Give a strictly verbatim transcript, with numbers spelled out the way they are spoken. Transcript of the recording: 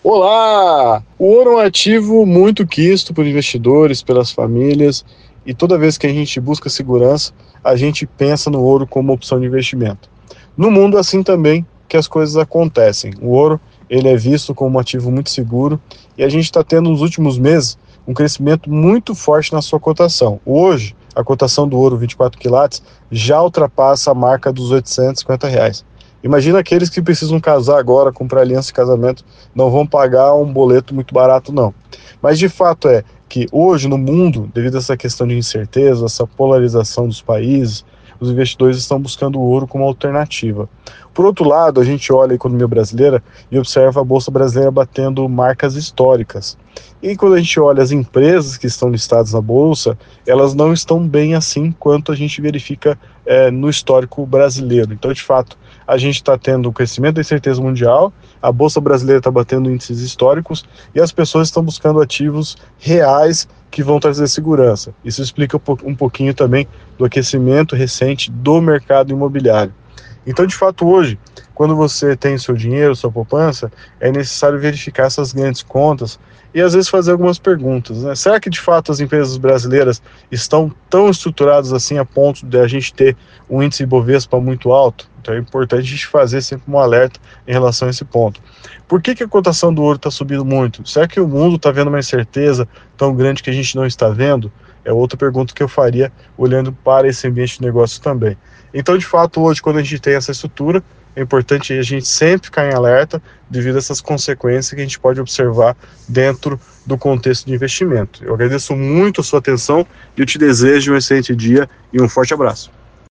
Olá! O ouro é um ativo muito quisto por investidores, pelas famílias, e toda vez que a gente busca segurança, a gente pensa no ouro como opção de investimento. No mundo, assim também que as coisas acontecem. O ouro ele é visto como um ativo muito seguro e a gente está tendo nos últimos meses um crescimento muito forte na sua cotação. Hoje, a cotação do ouro vinte e quatro quilates já ultrapassa a marca dos oitocentos e cinquenta reais. Imagina aqueles que precisam casar agora, comprar aliança de casamento, não vão pagar um boleto muito barato, não. Mas de fato é que hoje no mundo, devido a essa questão de incerteza, essa polarização dos países, os investidores estão buscando o ouro como alternativa. Por outro lado, a gente olha a economia brasileira e observa a Bolsa Brasileira batendo marcas históricas. E quando a gente olha as empresas que estão listadas na Bolsa, elas não estão bem assim quanto a gente verifica é, no histórico brasileiro. Então, de fato, a gente está tendo um crescimento da incerteza mundial, a Bolsa Brasileira está batendo índices históricos e as pessoas estão buscando ativos reais que vão trazer segurança. Isso explica um pouquinho também do aquecimento recente do mercado imobiliário. Então, de fato, hoje, quando você tem seu dinheiro, sua poupança, é necessário verificar essas grandes contas e às vezes fazer algumas perguntas, né? Será que de fato as empresas brasileiras estão tão estruturadas assim a ponto de a gente ter um índice Ibovespa muito alto? Então é importante a gente fazer sempre um alerta em relação a esse ponto. Por que que a cotação do ouro está subindo muito? Será que o mundo está vendo uma incerteza tão grande que a gente não está vendo? É outra pergunta que eu faria olhando para esse ambiente de negócio também. Então, de fato, hoje, quando a gente tem essa estrutura, é importante a gente sempre ficar em alerta devido a essas consequências que a gente pode observar dentro do contexto de investimento. Eu agradeço muito a sua atenção e eu te desejo um excelente dia e um forte abraço.